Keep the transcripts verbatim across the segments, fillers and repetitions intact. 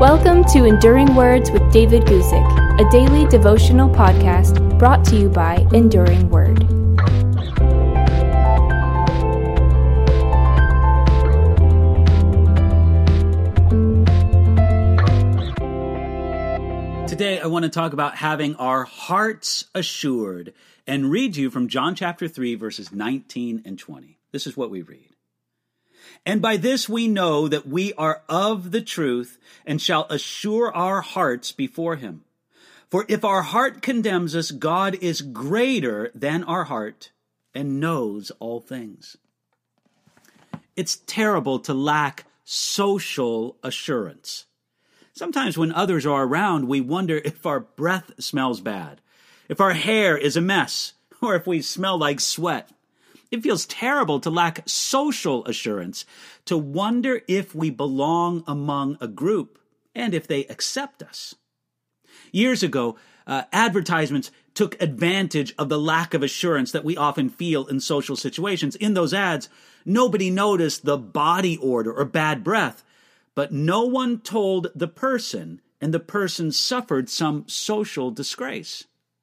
Welcome to Enduring Words with David Guzik, a daily devotional podcast brought to you by Enduring Word. Today, I want to talk about having our hearts assured and read to you from John chapter three, verses nineteen and twenty. This is what we read. And by this we know that we are of the truth and shall assure our hearts before him. For if our heart condemns us, God is greater than our heart and knows all things. It's terrible to lack social assurance. Sometimes when others are around, we wonder if our breath smells bad, if our hair is a mess, or if we smell like sweat. It feels terrible to lack social assurance, to wonder if we belong among a group and if they accept us. Years ago, uh, advertisements took advantage of the lack of assurance that we often feel in social situations. In those ads, nobody noticed the body odor or bad breath, but no one told the person, and the person suffered some social disgrace.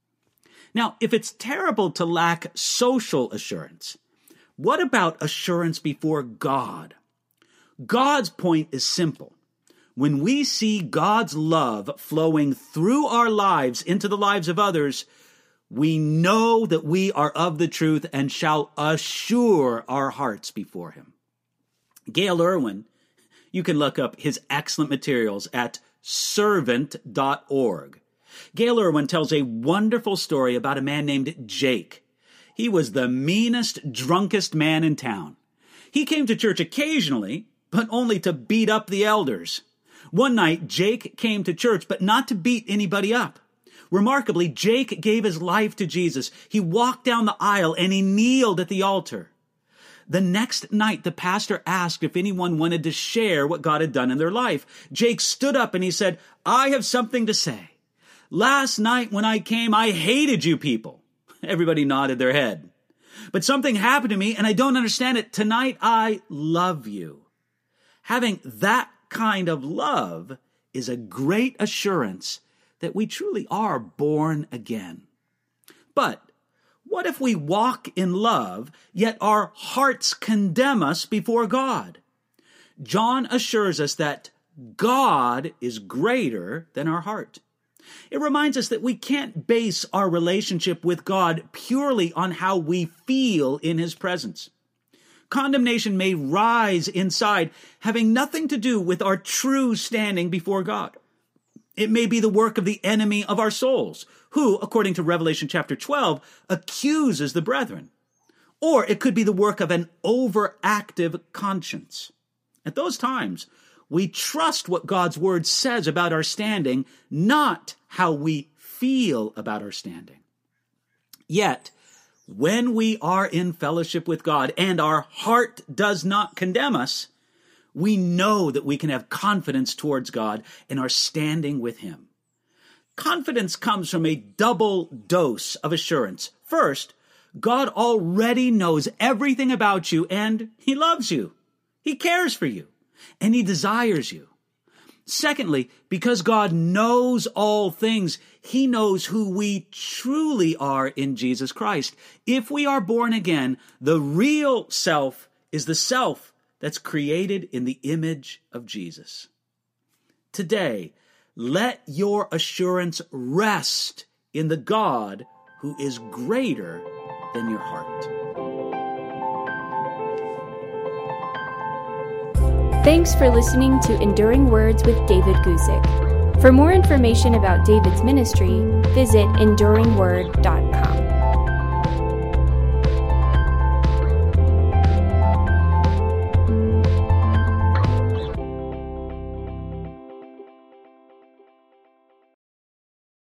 Now, if it's terrible to lack social assurance, what about assurance before God? God's point is simple. When we see God's love flowing through our lives into the lives of others, we know that we are of the truth and shall assure our hearts before him. Gayle Erwin, you can look up his excellent materials at servant dot org. Gayle Erwin tells a wonderful story about a man named Jake. He was the meanest, drunkest man in town. He came to church occasionally, but only to beat up the elders. One night, Jake came to church, but not to beat anybody up. Remarkably, Jake gave his life to Jesus. He walked down the aisle and he kneeled at the altar. The next night, the pastor asked if anyone wanted to share what God had done in their life. Jake stood up and he said, "I have something to say. Last night when I came, I hated you people." Everybody nodded their head. "But something happened to me and I don't understand it. Tonight I love you." Having that kind of love is a great assurance that we truly are born again. But what if we walk in love, yet our hearts condemn us before God? John assures us that God is greater than our heart. It reminds us that we can't base our relationship with God purely on how we feel in his presence. Condemnation may rise inside, having nothing to do with our true standing before God. It may be the work of the enemy of our souls, who, according to Revelation chapter twelve, accuses the brethren. Or it could be the work of an overactive conscience. At those times, we trust what God's word says about our standing, not how we feel about our standing. Yet, when we are in fellowship with God and our heart does not condemn us, we know that we can have confidence towards God and are standing with him. Confidence comes from a double dose of assurance. First, God already knows everything about you and he loves you. He cares for you and he desires you. Secondly, because God knows all things, he knows who we truly are in Jesus Christ. If we are born again, the real self is the self that's created in the image of Jesus. Today, let your assurance rest in the God who is greater than your heart. Thanks for listening to Enduring Words with David Guzik. For more information about David's ministry, visit enduring word dot org.